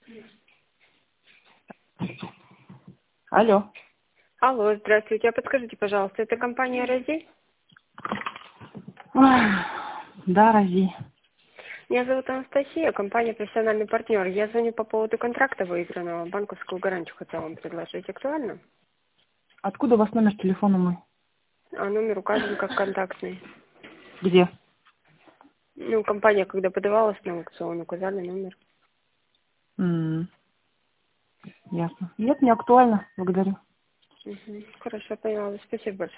Алло. Алло, здравствуйте. А подскажите, пожалуйста, это компания «Рази»? Да, Рази. Меня зовут Анастасия, компания «Профессиональный партнер». Я звоню по поводу контракта выигранного. Банковскую гарантию хотела вам предложить. Актуально? Откуда у вас номер телефона мой? А номер указан как контактный. Где? Ну, компания, когда подавалась на аукцион, указали номер. Ясно. Нет, не актуально. Благодарю. Хорошо, поняла. Спасибо большое.